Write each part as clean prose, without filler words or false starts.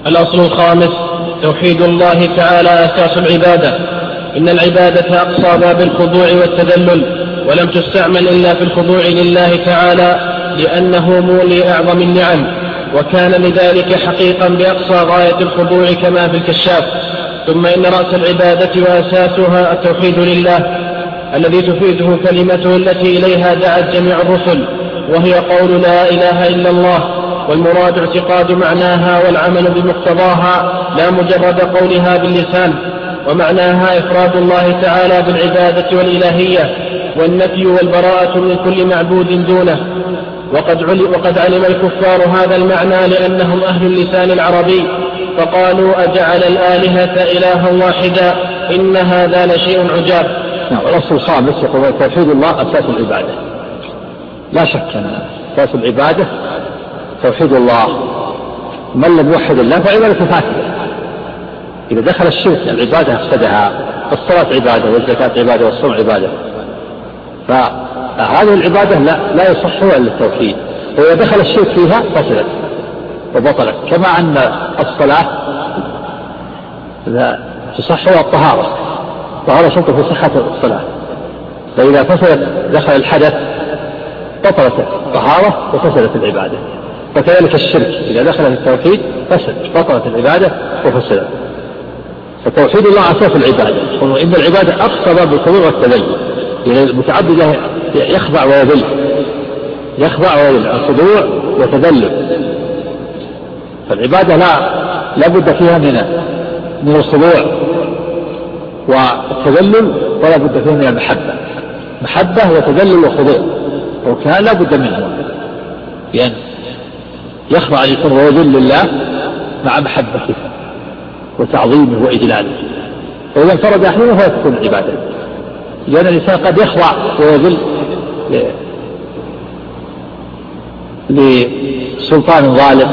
الأصل الخامس: توحيد الله تعالى أساس العبادة. إن العبادة أقصى باب الخضوع والتذلل، ولم تستعمل إلا في الخضوع لله تعالى، لأنه مولي أعظم النعم، وكان لذلك حقيقا بأقصى غاية الخضوع كما في الكشاف. ثم إن رأس العبادة وأساسها التوحيد لله، الذي تفيده كلمته التي إليها دعت جميع الرسل، وهي قول لا إله إلا الله، والمراد اعتقاد معناها والعمل بمقتضاها، لا مجرد قولها باللسان. ومعناها إفراد الله تعالى بالعبادة والإلهية، والنفي والبراءة من كل معبود دونه. وقد علم الكفار هذا المعنى لأنهم أهل اللسان العربي، فقالوا أجعل الآلهة إلها واحدا إن هذا لشيء عجاب. الأصل الخامس يقول توحيد الله أساس العبادة. لا شك أن أساس العبادة توحيد الله. من لم يوحد الله فعبادته فاسدة. إذا دخل الشرك العبادة أفسدها. الصلاة عبادة، والزكاة عبادة، والصوم عبادة. فهذه العبادة لا يصح إلا التوحيد، وإذا دخل الشرك فيها فسدت وبطلت. كما أن الصلاة تصح الطهارة شرط في صحة الصلاة، فإذا فسدت دخل الحدث بطلت الطهارة وفسدت العبادة. فكذلك الشرك إذا دخل في التوحيد فسد، بطلت العبادة وفسدت. فتوحيد الله أساس العبادة. إن العبادة أقصى باب الخضوع والتذلل، يعني المتعبد يخضع ويذل، الخضوع وتذلل. فالعبادة لا بد فيها من الخضوع والتذلل، ولا بد فيها من المحبة. محبة وتذلل وخضوع، وكان لا بد منه، يعني يخضع الإنسان ويذل لله مع محبته وتعظيمه وإجلاله. وإذا انفرد أحيانا فلا تكون العبادة، لأن الإنسان قد يخضع ويذل لسلطان ظالم،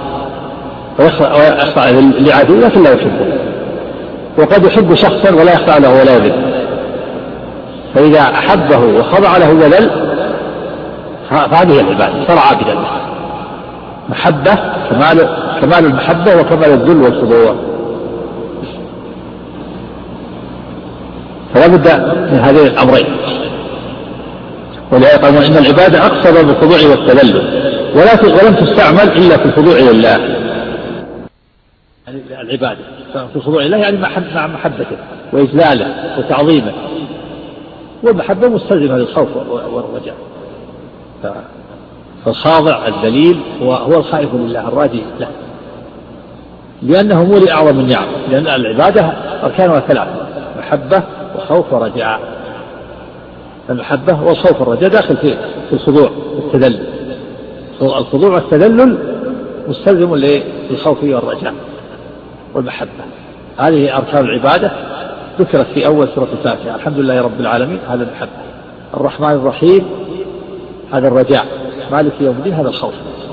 ويخضع لعدو لكن لا يحبه، وقد يحب شخصا ولا يخضع له ولا يذل. فإذا أحبه وخضع له وذل فهذه العبادة، صار عابدا له. محبة كمال المحبة وكمال الذل والخضوع. فلا بد من هذين الأمرين. ولهذا قالوا إن العبادة أقصى باب الخضوع والتذلل، ولم تستعمل إلا في الخضوع لله. يعني العبادة في الخضوع لله يعني مع محبته وإجلاله وتعظيمه، والمحبة مستلزمة للخوف والرجاء. فالخاضع الذليل هو الخائف لله الراجي له، لأنه مولي أعظم النعم. لأن العبادة أركانها ثلاثة: محبة وخوف ورجاء. المحبة والخوف والرجاء داخل في الخضوع والتذلل. الخضوع والتذلل مستلزم للخوف والرجاء والمحبة. هذه أركان العبادة ذكرت في أول سورة الفاتحة: الحمد لله رب العالمين، هذا المحبة. الرحمن الرحيم، هذا الرجاء. مالك يوم الدين، هذا الخوف.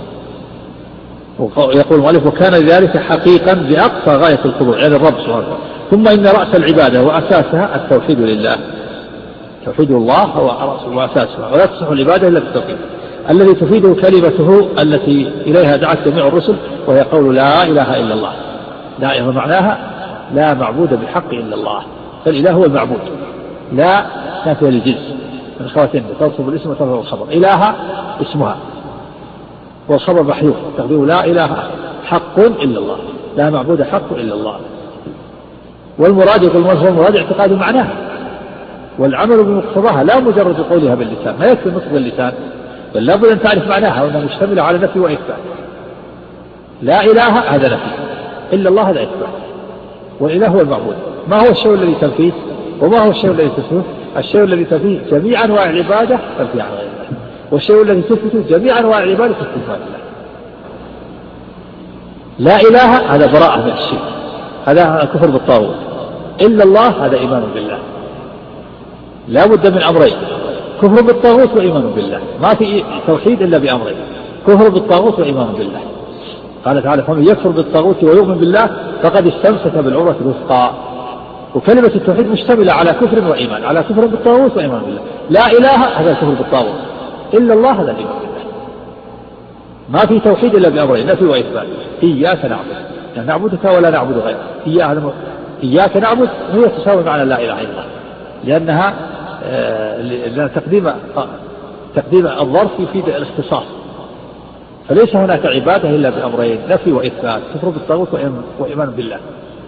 يقول المؤلف: وكان لذلك حقيقا بأقصى غاية الخضوع، يعني الرب سبحانه وتعالى. ثم إن رأس العبادة وأساسها التوحيد لله. توحيد الله هو رأس وأساسها، ولا تصح العبادة إلا بالتوحيد الذي تفيده كلمته التي إليها دعت جميع الرسل، وهي قول لا إله إلا الله. لا إله معناها لا معبود بحق إلا الله، فالإله هو المعبود. لا نافية للجنس من خواتين، تنصب الاسم وتنصب الخبر. إله اسمها والخبر محذوف، تقديره لا إله حق إلا الله، لا معبود حق إلا الله. والمراد يقول المراد اعتقاد معناها والعمل بمقتضاها، لا مجرد قولها باللسان. ما يكفي نطق باللسان، بل لابد أن تعرف معناها، وأنها مشتملة على نفي وإثبات. لا إله هذا نفي، إلا الله هذا إثبات. والإله هو المعبود. ما هو الشيء الذي تنفيه وما هو الشيء الذي تثبته؟ الشيء الذي تنفيه جميع أنواع العبادة تنفي عن غير الله، والشيء الذي تثبته جميع أنواع العبادة تثبت عن الله. لا إله هذا براءة من الشرك، هذا كفر بالطاغوت. إلا الله هذا إيمان بالله. لا بد من أمرين: كفر بالطاغوت وإيمان بالله. ما في توحيد إلا بأمرين: كفر بالطاغوت وإيمان بالله. قال تعالى: فمن يكفر بالطاغوت ويؤمن بالله فقد استمسك بالعروة الوثقى. وكلمة التوحيد مشتملة على كفر وإيمان، على كفر بالطاغوت وإيمان بالله. لا إله هذا كفر بالطاغوت، إلا الله هذا الإيمان بالله. ما في توحيد إلا بأمرين: نفي وإثبات. إياك نعبد، يعني نعبدك ولا نعبد غيرك، إياك نعبد هي تساوي معنى لا إله إلا الله، لأنها لأن تقديم الظرف يفيد الاختصاص، فليس هناك عبادة إلا بأمرين: نفي وإثبات، كفر بالطاغوت وإيمان بالله.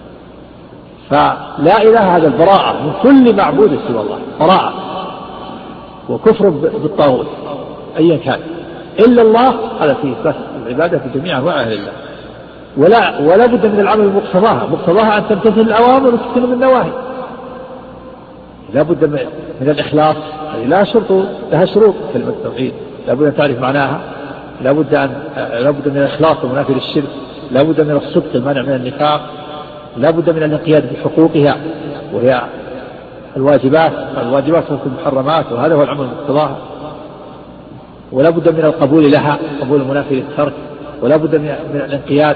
فلا إله هذا البراءة من كل معبود سوى الله، براءة وكفر بالطاغوت أيا كان، إلا الله هذا فيه إثبات العبادة في جميع أنواعها لله. ولا بد من العمل مقتضاها أن تمتثل الأوامر وتجتنب النواهي. لا بد من الإخلاص، لا شرط لها شروط كلمة التوحيد، لا بد أن تعرف معناها، لا بد من الإخلاص والمنافي للشرك، لا بد من الصدق المانع من النفاق، لا بد من الانقياد بحقوقها وهي الواجبات وفي المحرمات، وهذا هو العمل مقتضاها. ولا بد من القبول لها، قبول المنافي للترك، ولا بد من الانقياد.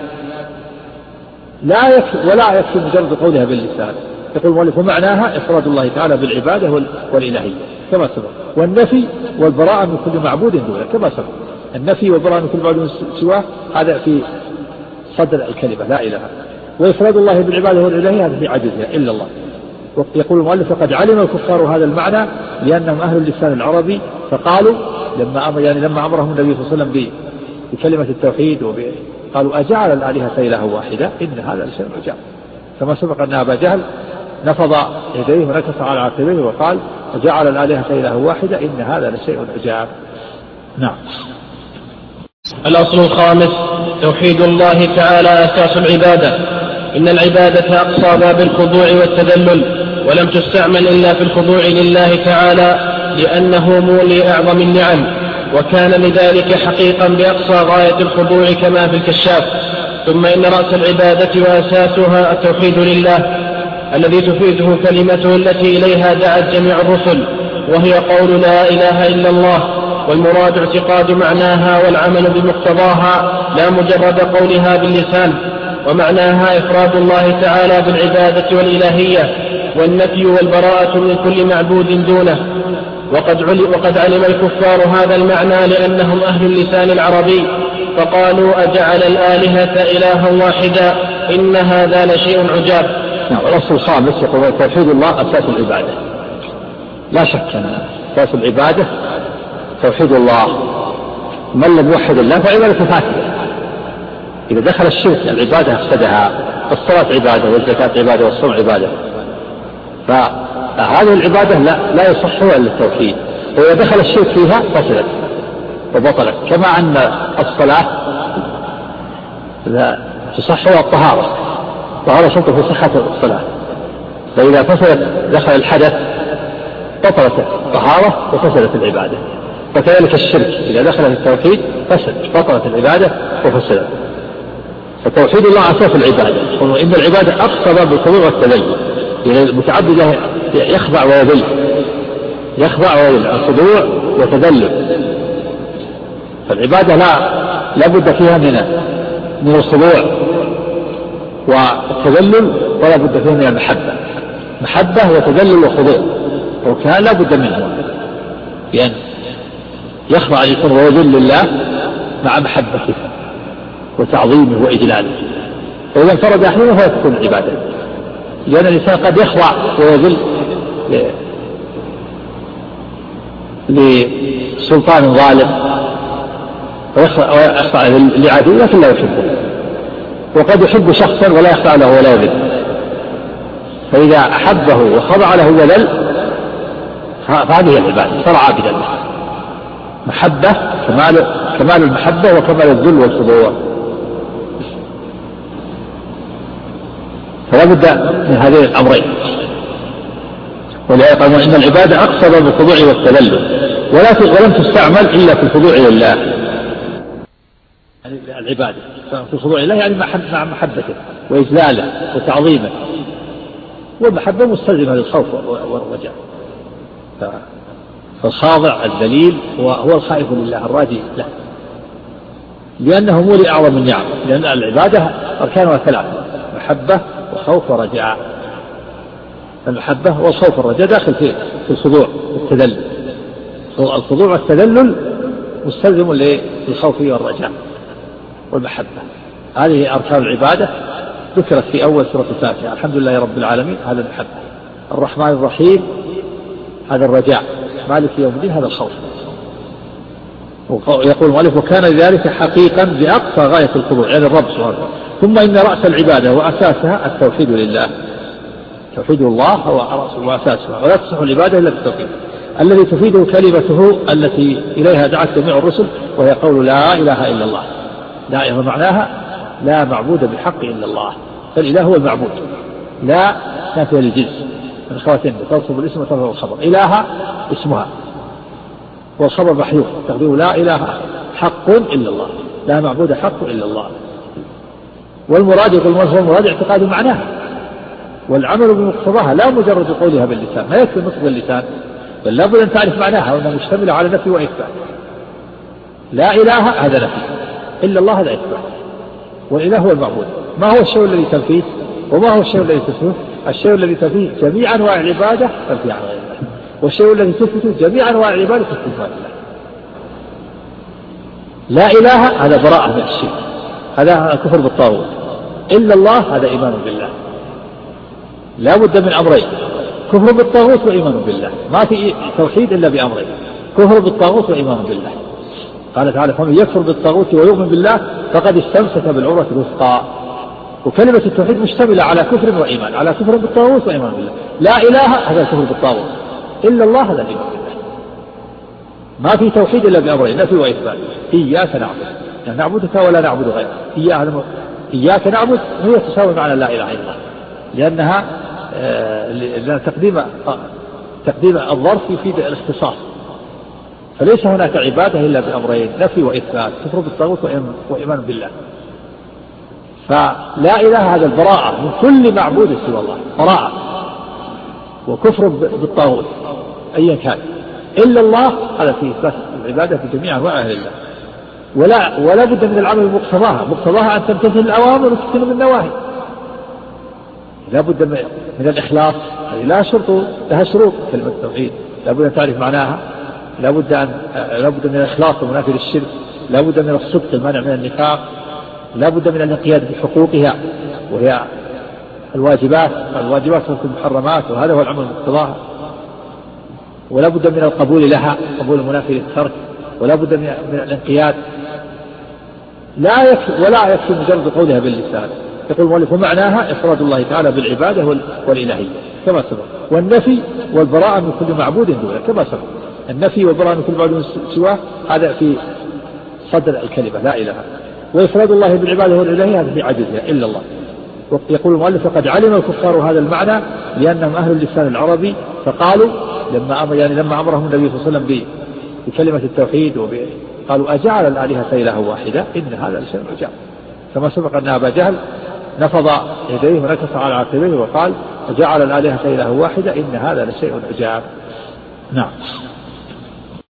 ولا يكفي مجرد قولها باللسان. يقول المؤلف: ومعناها إفراد الله تعالى بالعبادة والإلهية كما سبق، والنفي والبراءة من كل معبود دونه كما سبق. النفي والبراءة من كل معبود سواه هذا في صدر الكلمة لا إله، وإفراد الله بالعبادة والإلهية هذا في عجزها إلا الله. يقول المؤلف: فقد علم الكفار هذا المعنى لأنهم أهل اللسان العربي، فقالوا لما أمرهم النبي صلى الله عليه وسلم بكلمة التوحيد قالوا: أجعل الآلهة إلها واحدة إن هذا لشيء عجاب. كما سبق أن أبا جهل نفض يديه ونكص على عقبيه وقال: أجعل الآلهة إلها واحدة إن هذا لشيء عجاب. نعم. الأصل الخامس: توحيد الله تعالى أساس العبادة. إن العبادة أقصى باب الخضوع والتذلل، ولم تستعمل إلا في الخضوع لله تعالى لأنه مولي أعظم النعم، وكان لذلك حقيقا بأقصى غاية الخضوع كما في الكشاف. ثم إن رأس العبادة وأساسها التوحيد لله الذي تفيده كلمته التي إليها دعت جميع الرسل، وهي قول لا إله إلا الله، والمراد اعتقاد معناها والعمل بمقتضاها لا مجرد قولها باللسان. ومعناها إفراد الله تعالى بالعبادة والإلهية، والنفي والبراءة من كل معبود دونه. وقد علم الكفار هذا المعنى لأنهم أهل اللسان العربي، فقالوا: أجعل الآلهة إلها واحدا إن هذا لشيء عجاب. الأصل الخامس يقول: توحيد الله أساس العبادة. لا شك أن أساس العبادة توحيد الله. من لم يوحد الله فعبادته فاسدة. إذا دخل الشرك العبادة أفسدها. الصلاة عبادة، والزكاة عبادة، والصوم عبادة. فهذه العبادة لا يصح إلا التوحيد، وإذا دخل الشرك فيها فسدت وبطلت. كما أن الصلاة لا تصح الطهارة شرط في صحة الصلاة، فإذا فسدت دخل الحدث بطلت الطهارة وفسدت العبادة. فكذلك الشرك إذا دخل في التوحيد فسد، بطلت العبادة وفسدت. فتوحيد الله أساس العبادة. إن العبادة أقصى باب الخضوع والتذلل، يعني المتعبد يخضع ويذل، الخضوع وتذلل. فالعبادة لا بد فيها من الخضوع والتذلل، ولا بد فيها من المحبة. محبة وتذلل وخضوع، وكان لا بد منه، يعني يخضع الإنسان ويذل لله مع محبته وتعظيمه وإجلاله. وإذا انفرد أحيانا فلا تكون العبادة، لأن الإنسان قد يخضع ويذل لسلطان ظالم ويخضع لعدو لكن لا يحبه، وقد يحب شخصا ولا يخضع له ولا يذل. فإذا أحبه وخضع له وذل فهذه العبادة، صار عابدا له. محبة كمال المحبة وكمال الذل والخضوع. فلا بد من هذين الأمرين. ولهذا قالوا إن العبادة أقصى باب الخضوع والتذلل، ولم تستعمل إلا في الخضوع لله. يعني العبادة في الخضوع لله يعني مع محبته وإجلاله وتعظيمه، والمحبة مستلزمة للخوف والرجاء. فالخاضع الذليل هو الخائف لله الراجي له، لأنه مولي أعظم النعم. لأن العبادة أركانها ثلاثة: محبة وخوف ورجاء. المحبة والخوف والرجاء داخل في الخضوع والتذلل. الخضوع والتذلل مستلزم للخوف والرجاء والمحبة. هذه أركان العبادة ذكرت في أول سورة الفاتحة. الحمد لله رب العالمين هذا المحبة، الرحمن الرحيم هذا الرجاء، مالك يوم الدين هذا الخوف. يقول المؤلف وكان ذلك حقيقا بأقصى غاية الخضوع يعني الرب سبحانه وتعالى. ثم إن رأس العبادة وأساسها التوحيد لله، توحيد الله هو رأس وأساسها، ولا تصح العبادة إلا بالتوحيد الذي تفيده كلمته التي إليها دعت جميع الرسل، وهي قول لا إله إلا الله. لا إله معناها لا معبود بحق إلا الله، فالإله هو المعبود. لا نافية للجنس من خواتين تنصب الاسم وترفع الخبر، إله اسمها والخبر محذوف تقديره لا إله حق إلا الله، لا معبود حق إلا الله. والمراد يقول المراد اعتقاد معناها والعمل بمقتضاها، لا مجرد قولها باللسان، ما يكفي نطق باللسان، بل لابد أن تعرف معناها وأنها مشتملة على نفي وإثبات. لا إله هذا نفي، إلا الله هذا إثبات، والإله هو المعبود. ما هو الشيء الذي تنفيه وما هو الشيء الذي تثبته؟ الشيء الذي تنفيه جميع أنواع العبادة تنفيه عن غير الله، والشيء الذي تثبته جميع أنواع العبادة تثبت عن الله. لا إله هذا براءة من الشرك، هذا كفر بالطاغوت. إلا الله هذا إيمان بالله. لا بد من أمرين، كفر بالطاغوت وإيمان بالله، ما في توحيد إلا بأمرين، كفر بالطاغوت وإيمان بالله. قال تعالى فمن يكفر بالطاغوت ويؤمن بالله فقد استمسك بالعروة الوثقى. وكلمة التوحيد مشتملة على كفر وإيمان، على كفر بالطاغوت وإيمان بالله. لا إله هذا الكفر بالطاغوت، إلا الله هذا الإيمان بالله. ما في توحيد إلا بأمرين نفي وإثبات. إياك نعبد يعني نعبدك ولا نعبد غيرك، إياك نعبد هي تساوي معنى لا إله إلا الله، لأنها تقديم الظرف يفيد الاختصاص، فليس هناك عبادة إلا بأمرين نفي وإثبات، كفر بالطاغوت وإيمان بالله. فلا إله هذا البراءة من كل معبود سوى الله، براءة وكفر بالطاغوت أيا كان. إلا الله هذا في إثبات العبادة في جميع أنواعها لله، ولا بد من العمل مقتضاها أن تمتثل الأوامر وتجتنب النواهي. لا بد من الإخلاص، لا شرط لها شروط كلمة التوحيد، لا بد أن تعرف معناها، لا بد من الإخلاص ومنافي للشرك، لا بد من الصدق المانع من النفاق، لا بد من الانقياد بحقوقها وهي الواجبات في المحرمات، وهذا هو العمل مقتضاها. ولا بد من القبول لها، قبول المنافي للترك، ولا بد من الانقياد. ولا يكفي مجرد قولها باللسان. يقول المؤلف ومعناها إفراد الله تعالى بالعبادة والإلهية كما سبق، والنفي والبراءة من كل معبود دونه كما سبق. النفي والبراءة من كل معبود سواه هذا في صدر الكلمة لا إله، وإفراد الله بالعبادة والإلهية هذا في عجزها إلا الله. يقول المؤلف فقد علم الكفار هذا المعنى لأنهم أهل اللسان العربي، فقالوا لما أمرهم النبي صلى الله عليه وسلم بكلمة التوحيد قالوا أجعل الآلهة إله واحدة إن هذا لشيء عجاب. كما سبق أن أبا جهل نفض يديه ونكص على عقبيه وقال أجعل الآلهة إله واحدة إن هذا لشيء عجاب. نعم.